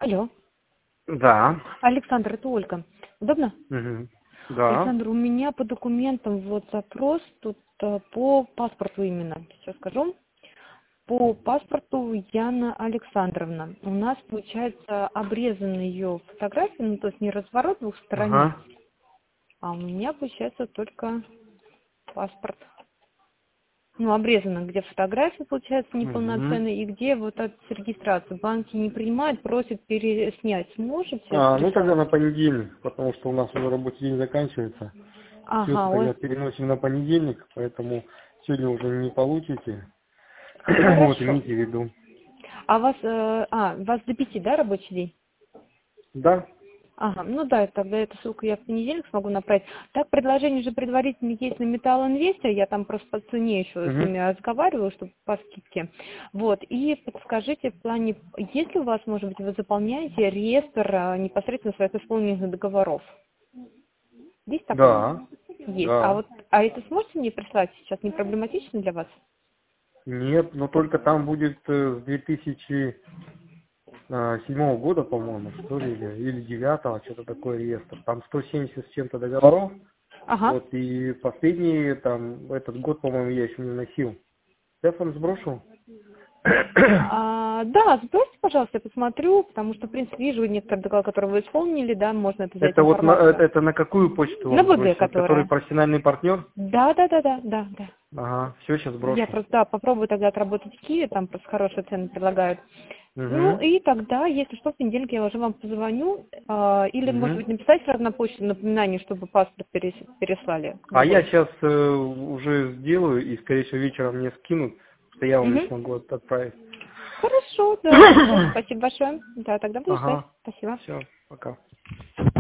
Алло. Да. Александр, это Ольга. Удобно? Угу. Да. Александр, у меня по документам вот запрос тут по паспорту именно. Сейчас скажу. По паспорту Яна Александровна. У нас получается обрезана ее фотография, ну то есть не разворот двухсторонний, Ага. а у меня получается только паспорт. Ну, обрезано, где фотография, получается, Угу. неполноценная, и где вот от регистрации. Банки не принимают, просят переснять. Сможете Ну тогда прислать? на понедельник, потому что у нас уже рабочий день заканчивается. Все Ага, тогда переносим на понедельник, поэтому сегодня уже не получите. Вот, хорошо. имейте в виду. А вас до 5, да, рабочий день? Да. Ага, ну да, тогда эту ссылку я в понедельник смогу направить. Так, предложение же предварительно есть на Металл Инвесте, я там просто по цене еще с Угу. ними разговаривала, чтобы по скидке. Вот, и подскажите в плане, есть ли у вас, может быть, вы заполняете реестр непосредственно своих исполненных договоров? Есть такое? Да. Есть. Да. А это сможете мне прислать сейчас? Не проблематично для вас? Нет, но только там будет с 2007 года, по-моему, что ли, или 9, что-то такое реестр. Там 170 с чем-то договоров. Ага. Вот, и последний, там, этот год, по-моему, я еще не носил. Я вам сброшу. Да, сбросьте, пожалуйста, я посмотрю, потому что, в принципе, вижу некоторые договора, которые вы исполнили, да, можно это взять Это вот информацию. это на какую почту На вам ВГ, сбросить? Вот который которая. профессиональный партнер? Да. Да. Ага, все, сейчас Я брошу. просто, да, попробую тогда отработать в Киеве, там просто хорошие цены предлагают. Ну, Угу. и тогда, если что, в понедельник я уже вам позвоню, или, может Угу. быть, написать сразу на почту напоминание, чтобы паспорт переслали А я другой. сейчас уже сделаю, и, скорее всего, вечером мне скинут, что я вам не Угу. смогу отправить. Хорошо, да, хорошо, спасибо большое. Да, тогда буду ждать. Ага, Спасибо. все, пока.